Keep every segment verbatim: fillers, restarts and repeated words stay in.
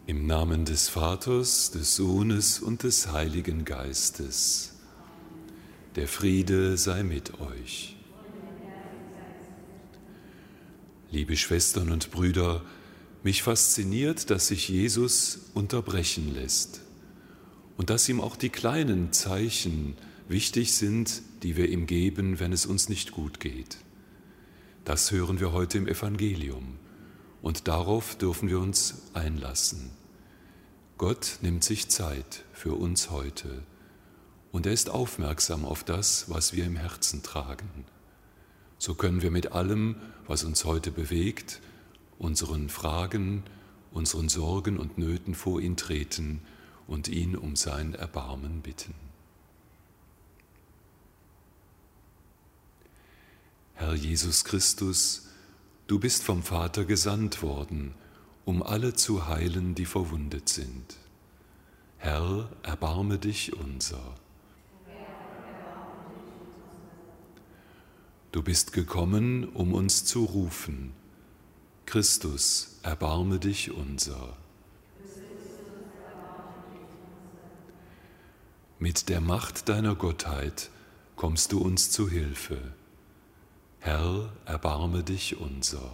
Im Namen des Vaters, des Sohnes und des Heiligen Geistes. Der Friede sei mit euch. Liebe Schwestern und Brüder, mich fasziniert, dass sich Jesus unterbrechen lässt und dass ihm auch die kleinen Zeichen wichtig sind, die wir ihm geben, wenn es uns nicht gut geht. Das hören wir heute im Evangelium und darauf dürfen wir uns einlassen. Gott nimmt sich Zeit für uns heute und er ist aufmerksam auf das, was wir im Herzen tragen. So können wir mit allem, was uns heute bewegt, unseren Fragen, unseren Sorgen und Nöten vor ihn treten und ihn um sein Erbarmen bitten. Herr Jesus Christus, du bist vom Vater gesandt worden, um alle zu heilen, die verwundet sind. Herr, erbarme dich unser. Du bist gekommen, um uns zu rufen. Christus, erbarme dich unser. Mit der Macht deiner Gottheit kommst du uns zu Hilfe. Herr, erbarme dich unser.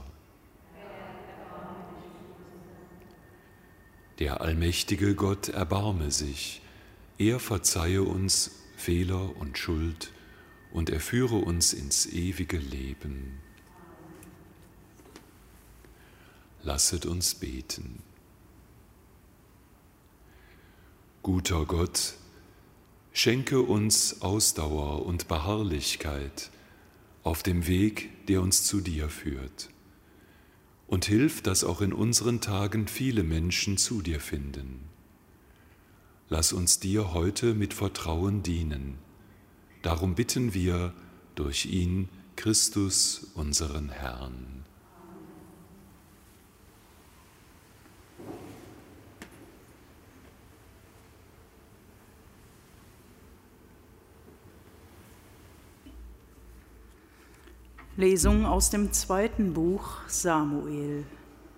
Der allmächtige Gott erbarme sich, er verzeihe uns Fehler und Schuld und er führe uns ins ewige Leben. Lasset uns beten. Guter Gott, schenke uns Ausdauer und Beharrlichkeit auf dem Weg, der uns zu dir führt. Und hilf, dass auch in unseren Tagen viele Menschen zu dir finden. Lass uns dir heute mit Vertrauen dienen. Darum bitten wir durch ihn, Christus, unseren Herrn. Lesung aus dem zweiten Buch Samuel.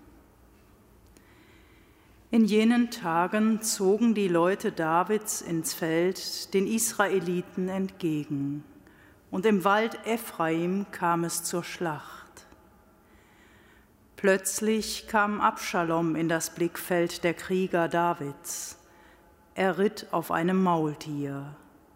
In jenen Tagen zogen die Leute Davids ins Feld den Israeliten entgegen, und im Wald Ephraim kam es zur Schlacht. Plötzlich kam Abschalom in das Blickfeld der Krieger Davids. Er ritt auf einem Maultier.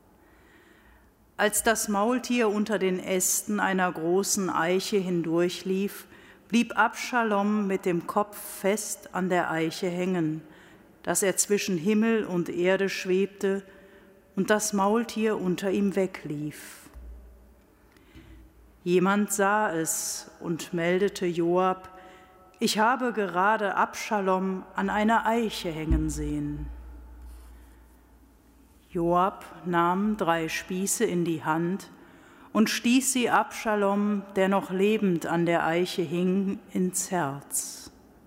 Als das Maultier unter den Ästen einer großen Eiche hindurchlief, blieb Abschalom mit dem Kopf fest an der Eiche hängen, dass er zwischen Himmel und Erde schwebte und das Maultier unter ihm weglief. Jemand sah es und meldete Joab: Ich habe gerade Abschalom an einer Eiche hängen sehen. Joab nahm drei Spieße in die Hand und stieß sie Abschalom, der noch lebend an der Eiche hing, ins Herz.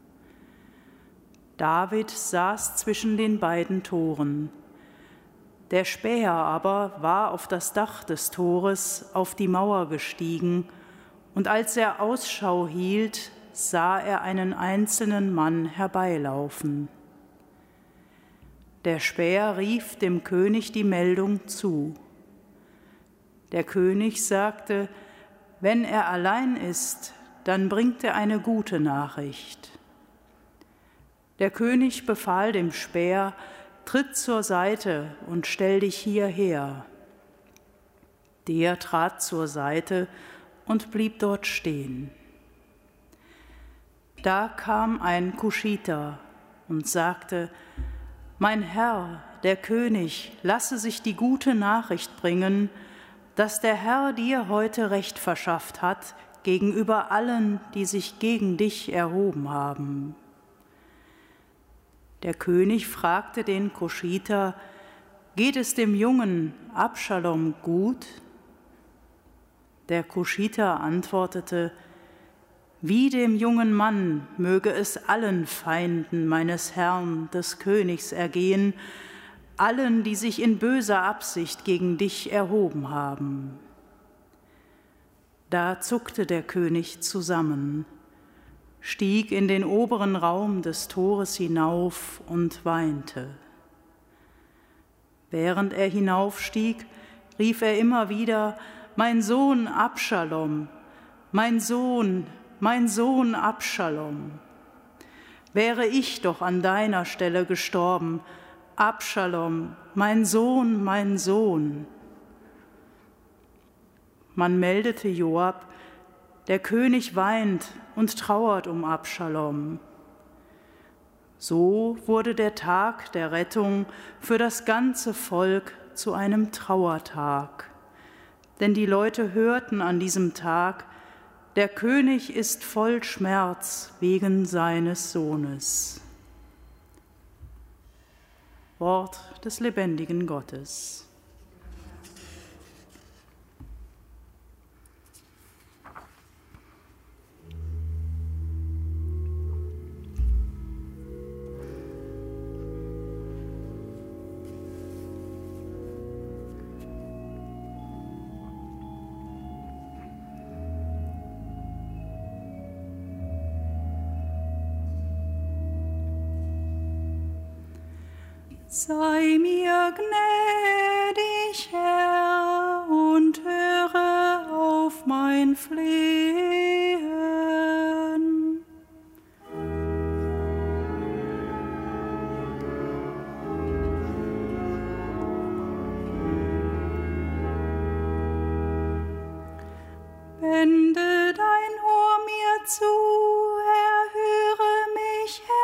David saß zwischen den beiden Toren. Der Späher aber war auf das Dach des Tores auf die Mauer gestiegen, und als er Ausschau hielt, sah er einen einzelnen Mann herbeilaufen. Der Späher rief dem König die Meldung zu. Der König sagte: Wenn er allein ist, dann bringt er eine gute Nachricht. Der König befahl dem Späher: Tritt zur Seite und stell dich hierher. Der trat zur Seite und blieb dort stehen. Da kam ein Kuschiter und sagte: Mein Herr, der König, lasse sich die gute Nachricht bringen, dass der Herr dir heute Recht verschafft hat gegenüber allen, die sich gegen dich erhoben haben. Der König fragte den Kuschiter: Geht es dem Jungen Abschalom gut? Der Kuschiter antwortete: Wie dem jungen Mann möge es allen Feinden meines Herrn, des Königs, ergehen, allen, die sich in böser Absicht gegen dich erhoben haben. Da zuckte der König zusammen. stieg in den oberen Raum des Tores hinauf und weinte. Während er hinaufstieg, rief er immer wieder: Mein Sohn Abschalom, mein Sohn, mein Sohn Abschalom. Wäre ich doch an deiner Stelle gestorben, Abschalom, mein Sohn, mein Sohn. Man meldete Joab: Der König weint und trauert um Abschalom. So wurde der Tag der Rettung für das ganze Volk zu einem Trauertag. Denn die Leute hörten an diesem Tag: Der König ist voll Schmerz wegen seines Sohnes. Wort des lebendigen Gottes. Sei mir gnädig, Herr, und höre auf mein Flehen. Wende dein Ohr mir zu, erhöre mich, Herr,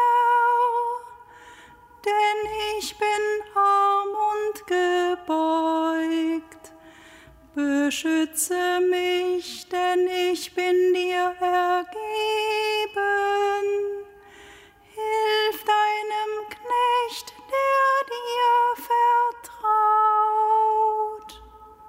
denn ich bin arm und gebeugt. Beschütze mich, denn ich bin dir ergeben. Hilf deinem Knecht, der dir vertraut.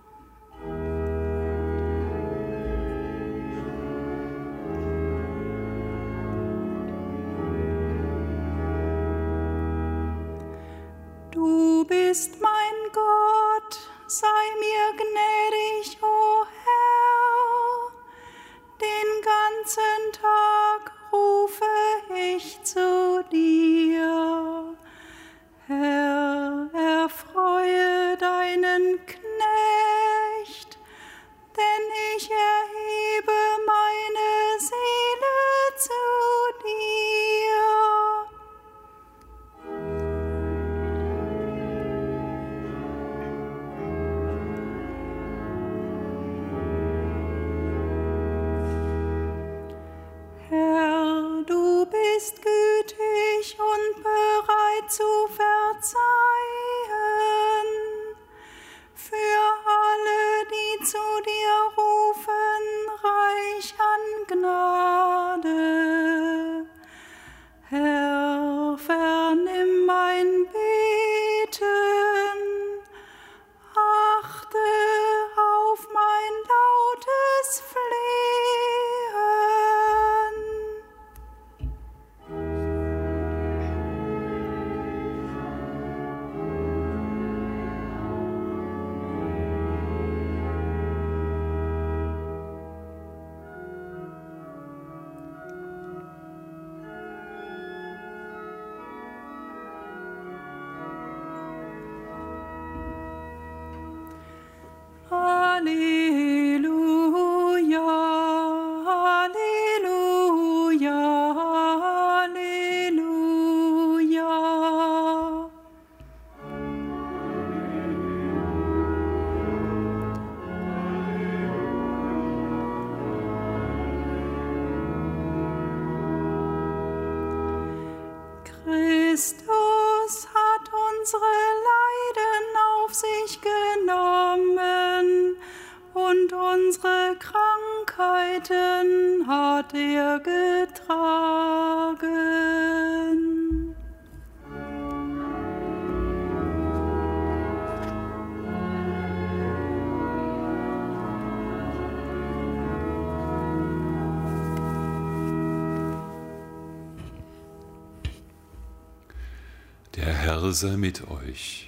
Du bist mein Gott, sei mir gnädig, o Herr. Den ganzen Tag rufe ich zu dir. Herr, erfreue deinen Knecht, denn ich erhebe meine Seele zu dir. Herr, du bist gütig und bereit zu verzeihen für alle, die zu dir rufen, reich an Gnade. Herr, vernimm mein Beten, achte auf mein lautes Flehen. Halleluja, Halleluja, Halleluja. Christus hat unsere Leiden auf sich genommen und unsere Krankheiten hat er getragen. Der Herr sei mit euch.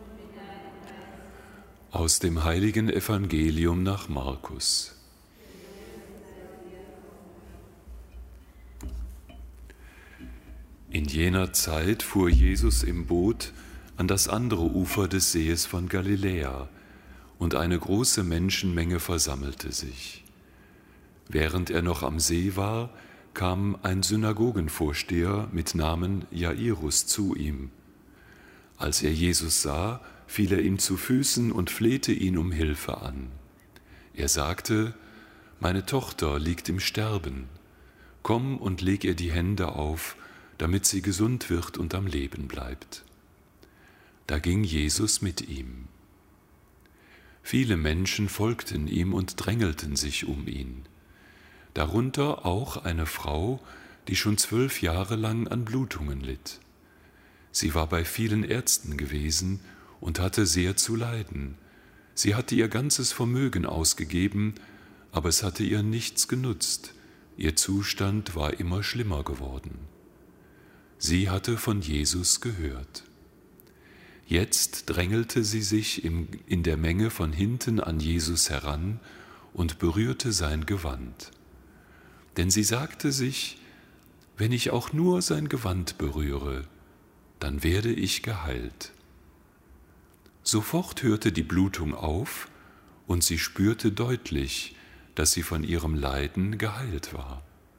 Aus dem heiligen Evangelium nach Markus. In jener Zeit fuhr Jesus im Boot an das andere Ufer des Sees von Galiläa, und eine große Menschenmenge versammelte sich. Während er noch am See war, kam ein Synagogenvorsteher mit Namen Jairus zu ihm. Als er Jesus sah, fiel er ihm zu Füßen und flehte ihn um Hilfe an. Er sagte: Meine Tochter liegt im Sterben. Komm und leg ihr die Hände auf, damit sie gesund wird und am Leben bleibt. Da ging Jesus mit ihm. Viele Menschen folgten ihm und drängelten sich um ihn. Darunter auch eine Frau, die schon zwölf Jahre lang an Blutungen litt. Sie war bei vielen Ärzten gewesen und hatte sehr zu leiden. Sie hatte ihr ganzes Vermögen ausgegeben, aber es hatte ihr nichts genutzt. Ihr Zustand war immer schlimmer geworden. Sie hatte von Jesus gehört. Jetzt drängelte sie sich in der Menge von hinten an Jesus heran und berührte sein Gewand. Denn sie sagte sich: Wenn ich auch nur sein Gewand berühre, dann werde ich geheilt. Sofort hörte die Blutung auf und sie spürte deutlich, dass sie von ihrem Leiden geheilt war.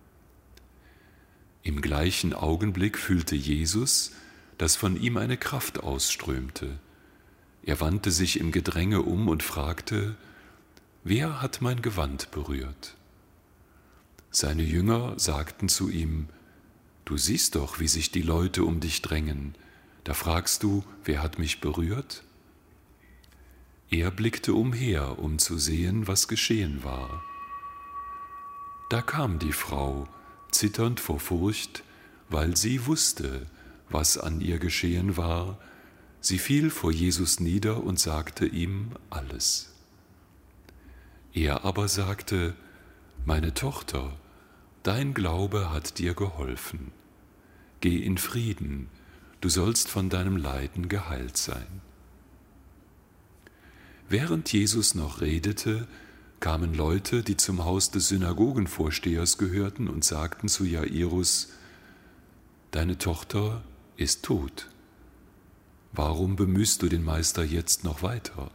Im gleichen Augenblick fühlte Jesus, dass von ihm eine Kraft ausströmte. Er wandte sich im Gedränge um und fragte: Wer hat mein Gewand berührt? Seine Jünger sagten zu ihm: Du siehst doch, wie sich die Leute um dich drängen. Da fragst du: Wer hat mich berührt? Er blickte umher, um zu sehen, was geschehen war. Da kam die Frau, zitternd vor Furcht, weil sie wusste, was an ihr geschehen war. Sie fiel vor Jesus nieder und sagte ihm alles. Er aber sagte: Meine Tochter, dein Glaube hat dir geholfen. Geh in Frieden, du sollst von deinem Leiden geheilt sein. Während Jesus noch redete, kamen Leute, die zum Haus des Synagogenvorstehers gehörten, und sagten zu Jairus: Deine Tochter ist tot. Warum bemühst du den Meister jetzt noch weiter?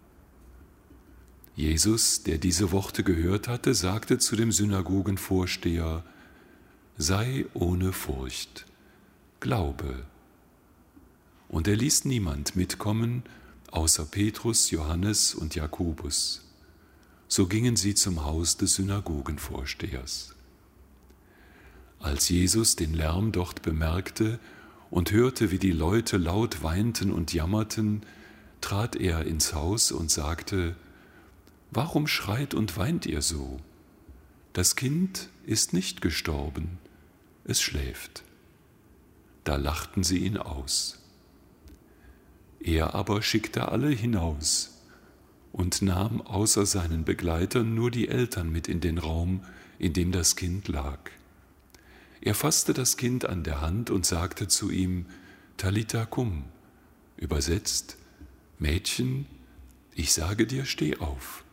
Jesus, der diese Worte gehört hatte, sagte zu dem Synagogenvorsteher: Sei ohne Furcht, glaube. Und er ließ niemand mitkommen, außer Petrus, Johannes und Jakobus. So gingen sie zum Haus des Synagogenvorstehers. Als Jesus den Lärm dort bemerkte und hörte, wie die Leute laut weinten und jammerten, trat er ins Haus und sagte: Warum schreit und weint ihr so? Das Kind ist nicht gestorben, es schläft. Da lachten sie ihn aus. Er aber schickte alle hinaus und nahm außer seinen Begleitern nur die Eltern mit in den Raum, in dem das Kind lag. Er fasste das Kind an der Hand und sagte zu ihm: Talitha kum, übersetzt: Mädchen, ich sage dir, steh auf.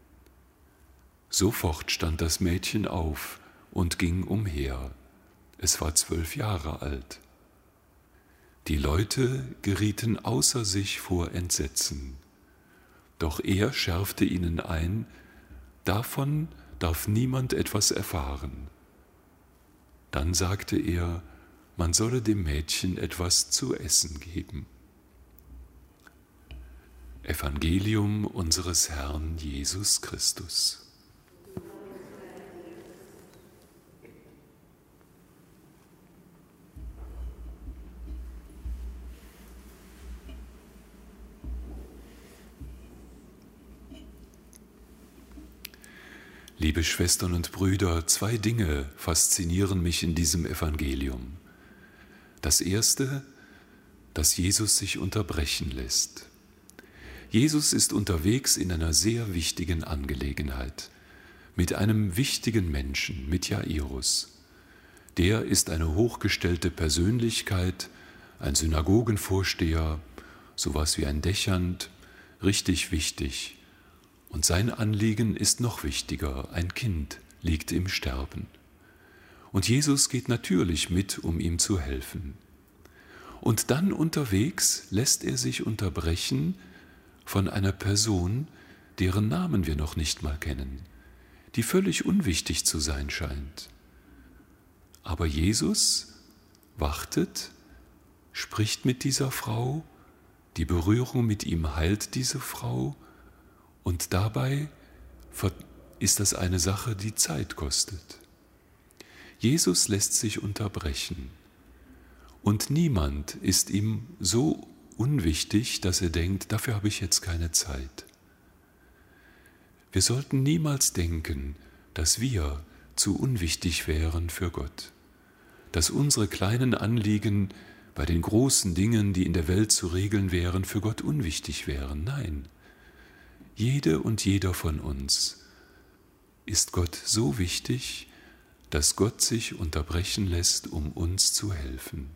Sofort stand das Mädchen auf und ging umher. Es war zwölf Jahre alt. Die Leute gerieten außer sich vor Entsetzen. Doch er schärfte ihnen ein: Davon darf niemand etwas erfahren. Dann sagte er, man solle dem Mädchen etwas zu essen geben. Evangelium unseres Herrn Jesus Christus. Liebe Schwestern und Brüder, zwei Dinge faszinieren mich in diesem Evangelium. Das erste, dass Jesus sich unterbrechen lässt. Jesus ist unterwegs in einer sehr wichtigen Angelegenheit, mit einem wichtigen Menschen, mit Jairus. Der ist eine hochgestellte Persönlichkeit, ein Synagogenvorsteher, sowas wie ein Dächernd, richtig wichtig. Und sein Anliegen ist noch wichtiger: Ein Kind liegt im Sterben. Und Jesus geht natürlich mit, um ihm zu helfen. Und dann unterwegs lässt er sich unterbrechen von einer Person, deren Namen wir noch nicht mal kennen, die völlig unwichtig zu sein scheint. Aber Jesus wartet, spricht mit dieser Frau, die Berührung mit ihm heilt diese Frau und dabei ist das eine Sache, die Zeit kostet. Jesus lässt sich unterbrechen und niemand ist ihm so unwichtig, dass er denkt, dafür habe ich jetzt keine Zeit. Wir sollten niemals denken, dass wir zu unwichtig wären für Gott, dass unsere kleinen Anliegen bei den großen Dingen, die in der Welt zu regeln wären, für Gott unwichtig wären. Nein, jede und jeder von uns ist Gott so wichtig, dass Gott sich unterbrechen lässt, um uns zu helfen.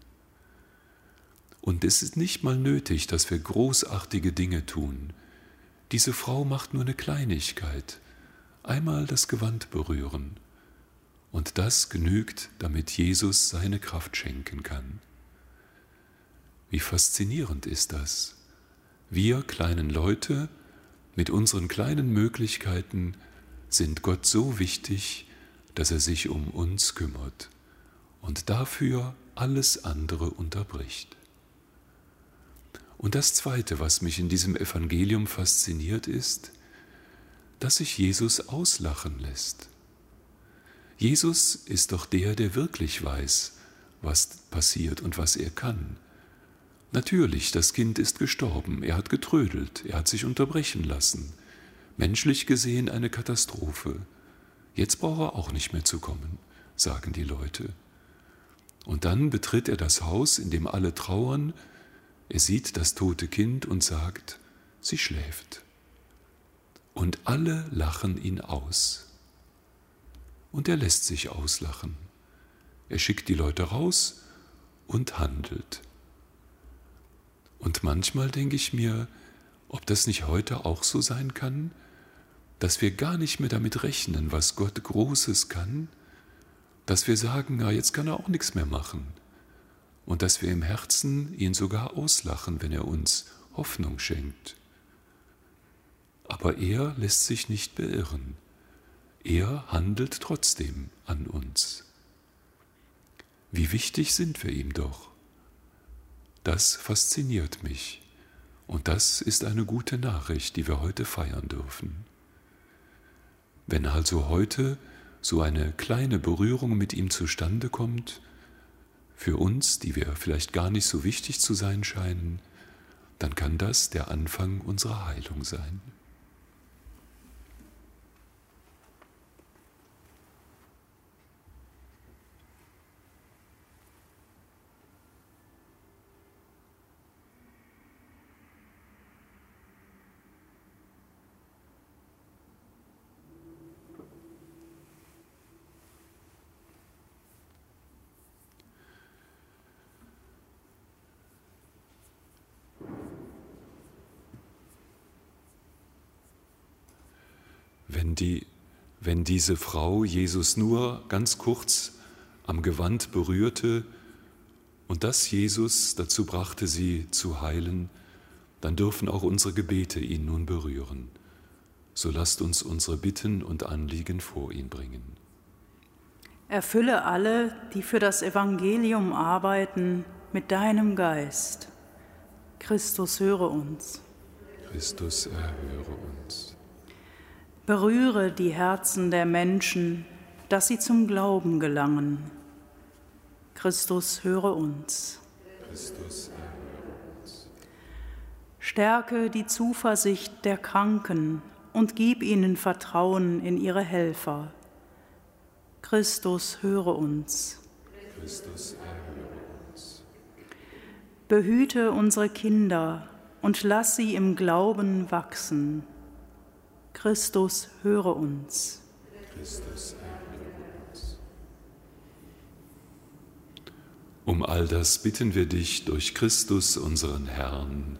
Und es ist nicht mal nötig, dass wir großartige Dinge tun. Diese Frau macht nur eine Kleinigkeit, einmal das Gewand berühren. Und das genügt, damit Jesus seine Kraft schenken kann. Wie faszinierend ist das? Wir kleinen Leute mit unseren kleinen Möglichkeiten sind Gott so wichtig, dass er sich um uns kümmert und dafür alles andere unterbricht. Und das Zweite, was mich in diesem Evangelium fasziniert, ist, dass sich Jesus auslachen lässt. Jesus ist doch der, der wirklich weiß, was passiert und was er kann. Natürlich, das Kind ist gestorben, er hat getrödelt, er hat sich unterbrechen lassen. Menschlich gesehen eine Katastrophe. Jetzt braucht er auch nicht mehr zu kommen, sagen die Leute. Und dann betritt er das Haus, in dem alle trauern. Er sieht das tote Kind und sagt, sie schläft. Und alle lachen ihn aus. Und er lässt sich auslachen. Er schickt die Leute raus und handelt. Und manchmal denke ich mir, ob das nicht heute auch so sein kann, dass wir gar nicht mehr damit rechnen, was Gott Großes kann, dass wir sagen, na, jetzt kann er auch nichts mehr machen. Und dass wir im Herzen ihn sogar auslachen, wenn er uns Hoffnung schenkt. Aber er lässt sich nicht beirren. Er handelt trotzdem an uns. Wie wichtig sind wir ihm doch. Das fasziniert mich. Und das ist eine gute Nachricht, die wir heute feiern dürfen. Wenn also heute so eine kleine Berührung mit ihm zustande kommt, für uns, die wir vielleicht gar nicht so wichtig zu sein scheinen, dann kann das der Anfang unserer Heilung sein. Wenn, die, wenn diese Frau Jesus nur ganz kurz am Gewand berührte und das Jesus dazu brachte, sie zu heilen, dann dürfen auch unsere Gebete ihn nun berühren. So lasst uns unsere Bitten und Anliegen vor ihn bringen. Erfülle alle, die für das Evangelium arbeiten, mit deinem Geist. Christus, höre uns. Christus, erhöre uns. Berühre die Herzen der Menschen, dass sie zum Glauben gelangen. Christus, höre uns. Christus, erhöre uns. Stärke die Zuversicht der Kranken und gib ihnen Vertrauen in ihre Helfer. Christus, höre uns. Christus, erhöre uns. Behüte unsere Kinder und lass sie im Glauben wachsen. Christus, höre uns. Christus, erhöre uns. Um all das bitten wir dich durch Christus, unseren Herrn.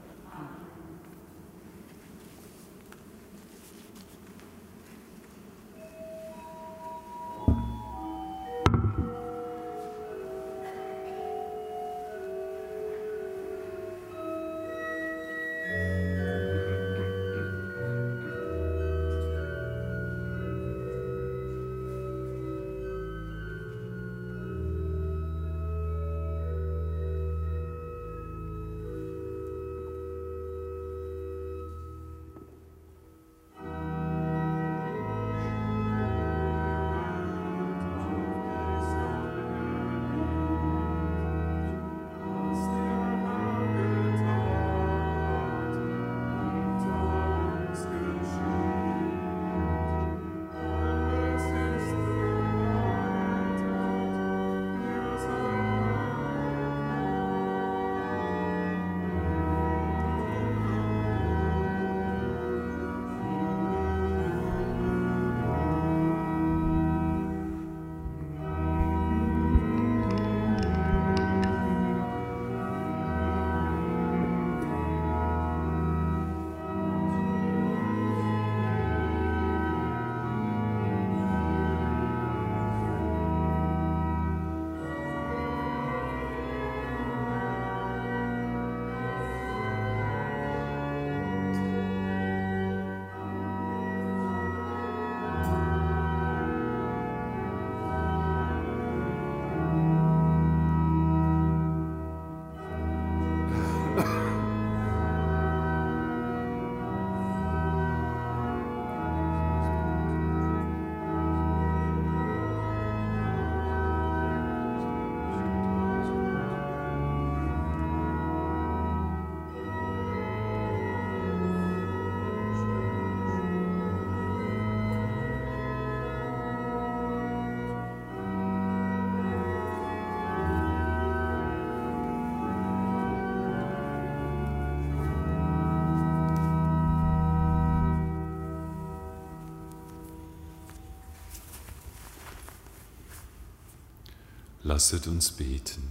Lasset uns beten.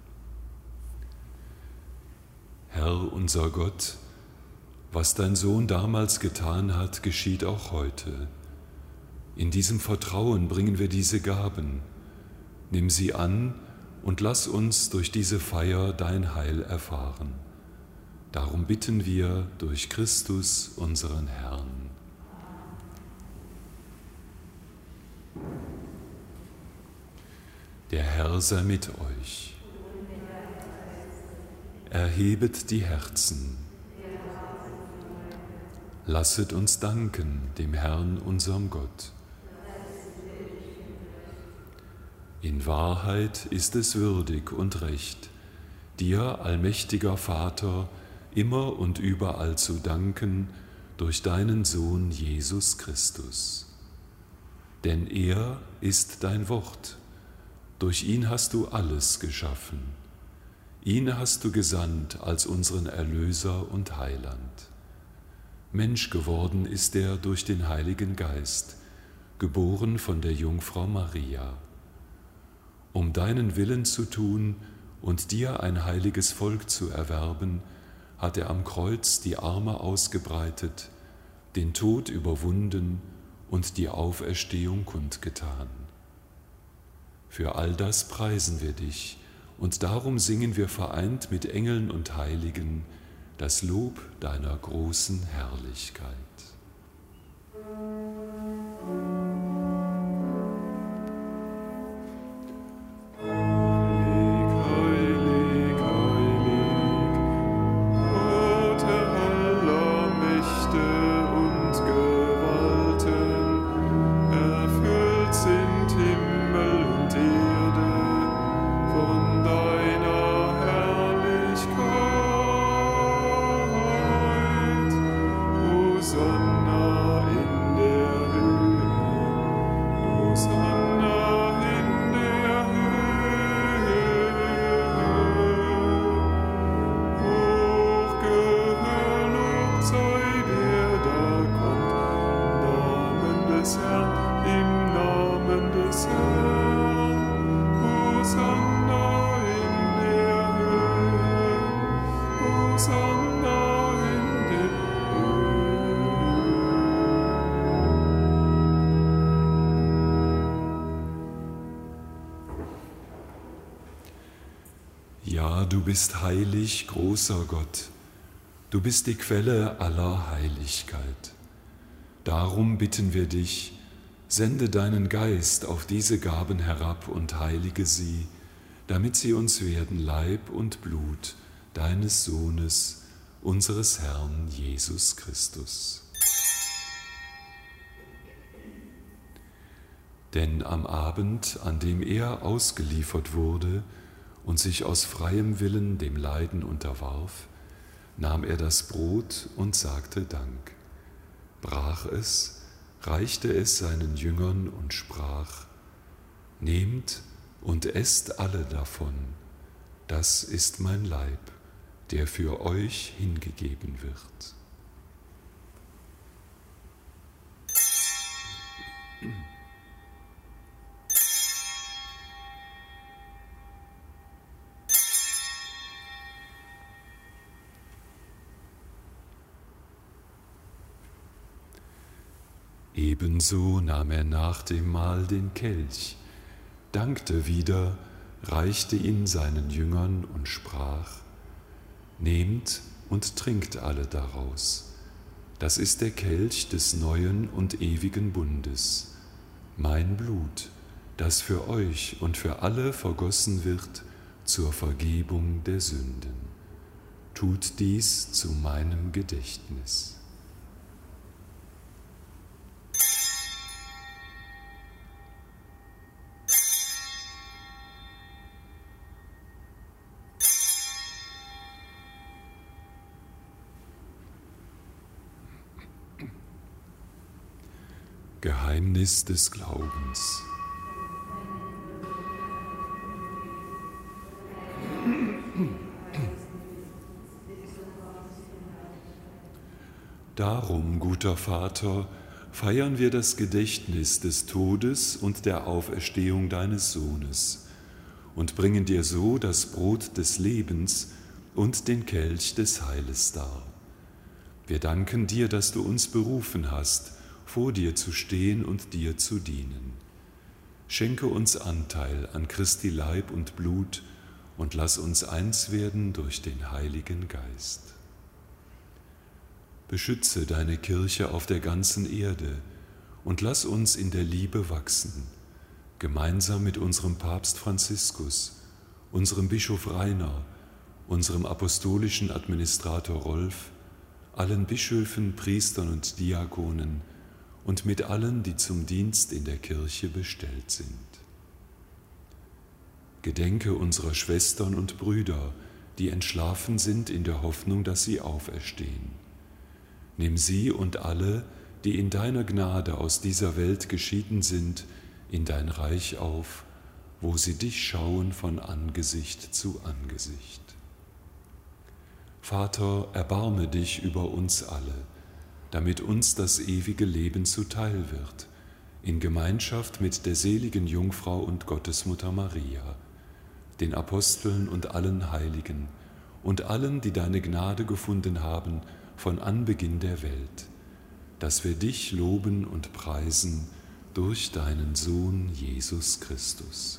Herr unser Gott, was dein Sohn damals getan hat, geschieht auch heute. In diesem Vertrauen bringen wir diese Gaben. Nimm sie an und lass uns durch diese Feier dein Heil erfahren. Darum bitten wir durch Christus, unseren Herrn. Der Herr sei mit euch. Erhebet die Herzen. Lasset uns danken dem Herrn, unserem Gott. In Wahrheit ist es würdig und recht, dir, allmächtiger Vater, immer und überall zu danken durch deinen Sohn Jesus Christus. Denn er ist dein Wort, durch ihn hast du alles geschaffen. Ihn hast du gesandt als unseren Erlöser und Heiland. Mensch geworden ist er durch den Heiligen Geist, geboren von der Jungfrau Maria. Um deinen Willen zu tun und dir ein heiliges Volk zu erwerben, hat er am Kreuz die Arme ausgebreitet, den Tod überwunden und die Auferstehung kundgetan. Für all das preisen wir dich und darum singen wir vereint mit Engeln und Heiligen das Lob deiner großen Herrlichkeit. Ja, du bist heilig, großer Gott. Du bist die Quelle aller Heiligkeit. Darum bitten wir dich, sende deinen Geist auf diese Gaben herab und heilige sie, damit sie uns werden Leib und Blut deines Sohnes, unseres Herrn Jesus Christus. Denn am Abend, an dem er ausgeliefert wurde und sich aus freiem Willen dem Leiden unterwarf, nahm er das Brot und sagte Dank, brach es, reichte es seinen Jüngern und sprach: Nehmt und esst alle davon, das ist mein Leib, der für euch hingegeben wird. Ebenso nahm er nach dem Mahl den Kelch, dankte wieder, reichte ihn seinen Jüngern und sprach: Nehmt und trinkt alle daraus. Das ist der Kelch des neuen und ewigen Bundes, mein Blut, das für euch und für alle vergossen wird zur Vergebung der Sünden. Tut dies zu meinem Gedächtnis. Geheimnis des Glaubens. Darum, guter Vater, feiern wir das Gedächtnis des Todes und der Auferstehung deines Sohnes und bringen dir so das Brot des Lebens und den Kelch des Heiles dar. Wir danken dir, dass du uns berufen hast, vor dir zu stehen und dir zu dienen. Schenke uns Anteil an Christi Leib und Blut und lass uns eins werden durch den Heiligen Geist. Beschütze deine Kirche auf der ganzen Erde und lass uns in der Liebe wachsen, gemeinsam mit unserem Papst Franziskus, unserem Bischof Rainer, unserem apostolischen Administrator Rolf, allen Bischöfen, Priestern und Diakonen und mit allen, die zum Dienst in der Kirche bestellt sind. Gedenke unserer Schwestern und Brüder, die entschlafen sind in der Hoffnung, dass sie auferstehen. Nimm sie und alle, die in deiner Gnade aus dieser Welt geschieden sind, in dein Reich auf, wo sie dich schauen von Angesicht zu Angesicht. Vater, erbarme dich über uns alle, damit uns das ewige Leben zuteil wird, in Gemeinschaft mit der seligen Jungfrau und Gottesmutter Maria, den Aposteln und allen Heiligen und allen, die deine Gnade gefunden haben von Anbeginn der Welt, dass wir dich loben und preisen durch deinen Sohn Jesus Christus.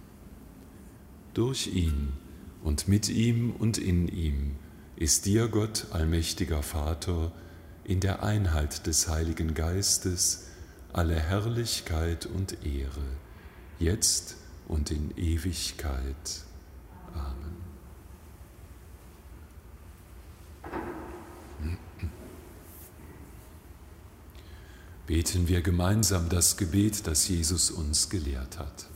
Durch ihn und mit ihm und in ihm ist dir, Gott, allmächtiger Vater, in der Einheit des Heiligen Geistes alle Herrlichkeit und Ehre, jetzt und in Ewigkeit. Amen. Beten wir gemeinsam das Gebet, das Jesus uns gelehrt hat.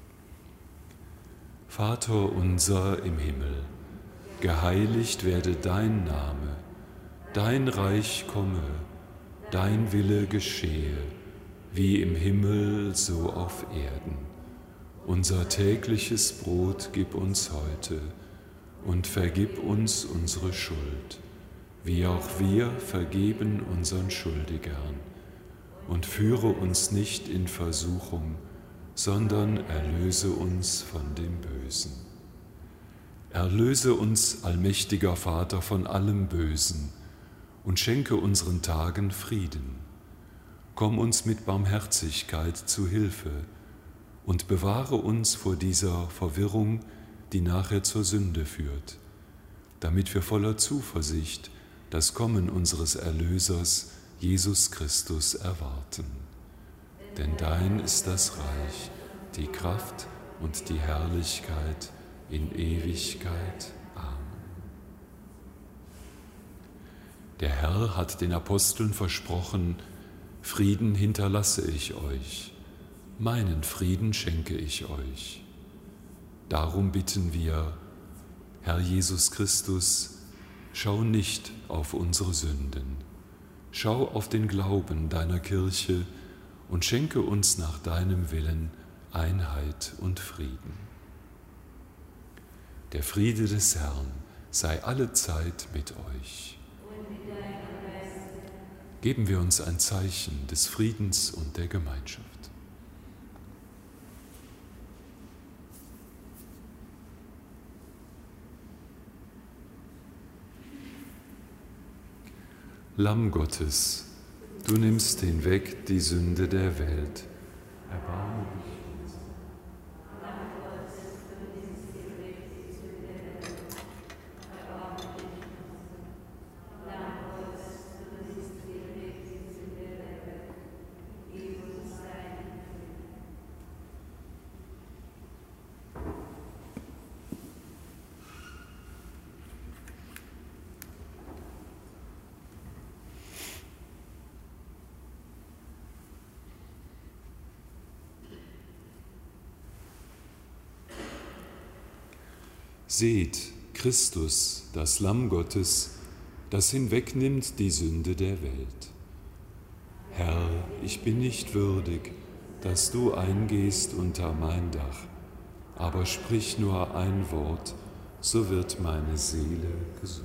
Vater unser im Himmel, geheiligt werde dein Name, dein Reich komme, dein Wille geschehe, wie im Himmel so auf Erden. Unser tägliches Brot gib uns heute und vergib uns unsere Schuld, wie auch wir vergeben unseren Schuldigern. Und führe uns nicht in Versuchung, sondern erlöse uns von dem Bösen. Erlöse uns, allmächtiger Vater, von allem Bösen und schenke unseren Tagen Frieden. Komm uns mit Barmherzigkeit zu Hilfe und bewahre uns vor dieser Verwirrung, die nachher zur Sünde führt, damit wir voller Zuversicht das Kommen unseres Erlösers Jesus Christus erwarten. Denn dein ist das Reich, die Kraft und die Herrlichkeit in Ewigkeit. Amen. Der Herr hat den Aposteln versprochen, Frieden hinterlasse ich euch, meinen Frieden schenke ich euch. Darum bitten wir, Herr Jesus Christus, schau nicht auf unsere Sünden, schau auf den Glauben deiner Kirche und schenke uns nach deinem Willen Einheit und Frieden. Der Friede des Herrn sei allezeit mit euch. Geben wir uns ein Zeichen des Friedens und der Gemeinschaft. Lamm Gottes, du nimmst hinweg die Sünde der Welt. Erbarme dich. Seht, Christus, das Lamm Gottes, das hinwegnimmt die Sünde der Welt. Herr, ich bin nicht würdig, dass du eingehst unter mein Dach, aber sprich nur ein Wort, so wird meine Seele gesund.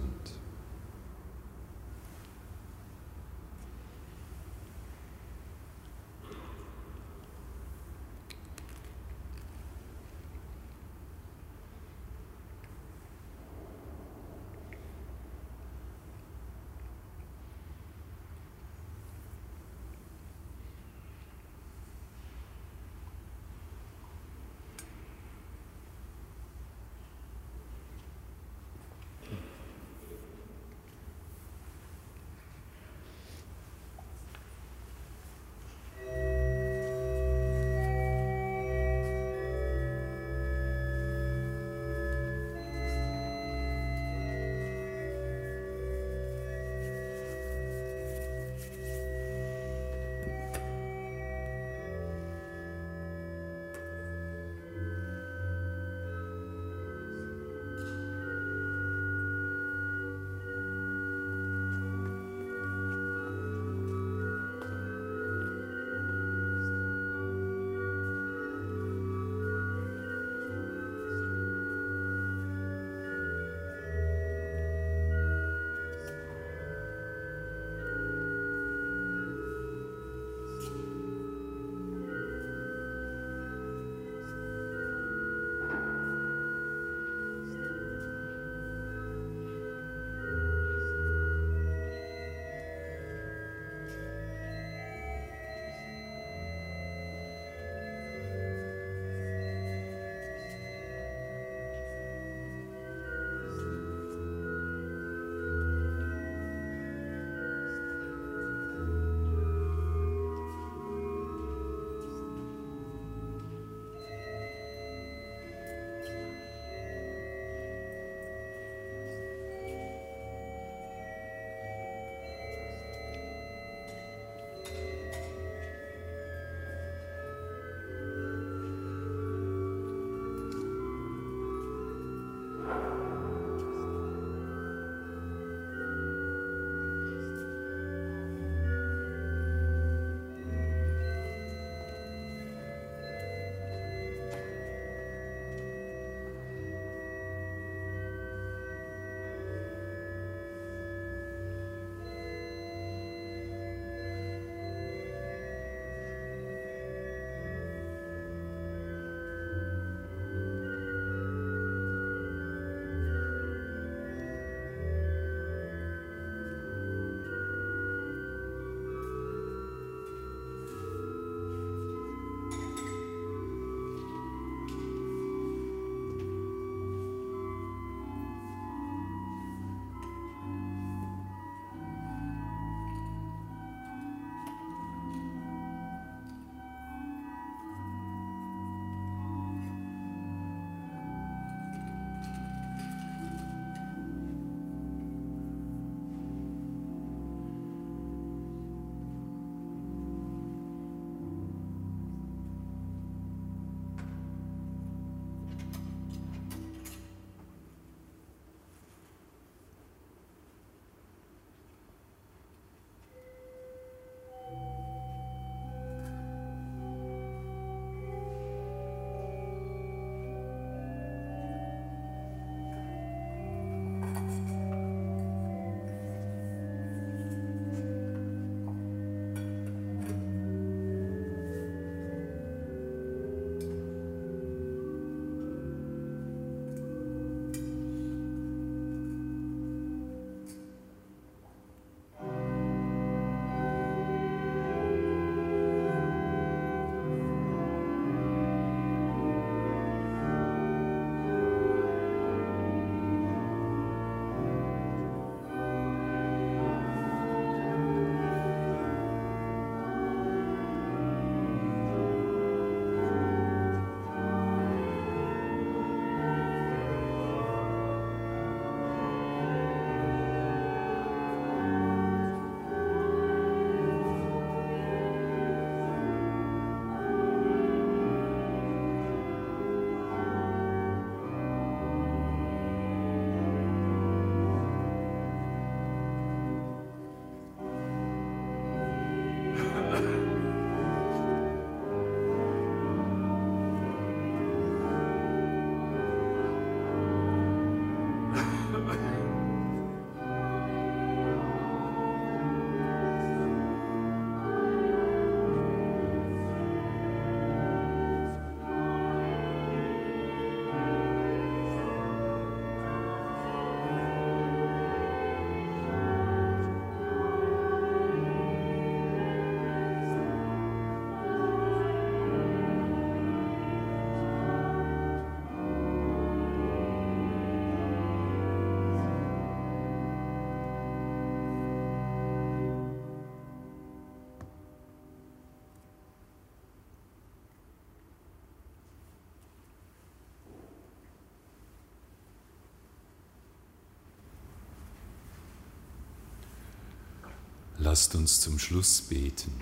Lasst uns zum Schluss beten.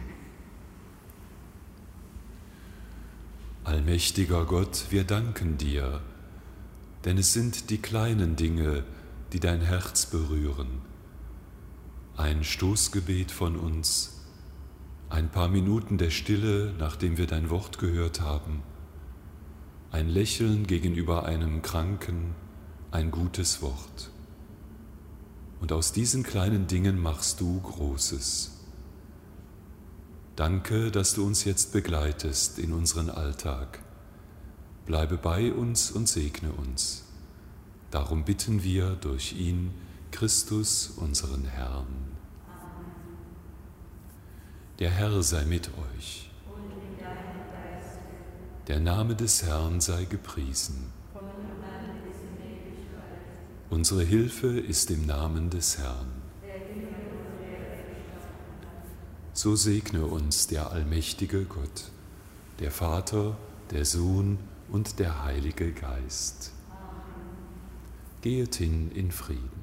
Allmächtiger Gott, wir danken dir, denn es sind die kleinen Dinge, die dein Herz berühren. Ein Stoßgebet von uns, ein paar Minuten der Stille, nachdem wir dein Wort gehört haben, ein Lächeln gegenüber einem Kranken, ein gutes Wort. Und aus diesen kleinen Dingen machst du Großes. Danke, dass du uns jetzt begleitest in unseren Alltag. Bleibe bei uns und segne uns. Darum bitten wir durch ihn, Christus, unseren Herrn. Der Herr sei mit euch. Der Name des Herrn sei gepriesen. Unsere Hilfe ist im Namen des Herrn. So segne uns der allmächtige Gott, der Vater, der Sohn und der Heilige Geist. Gehet hin in Frieden.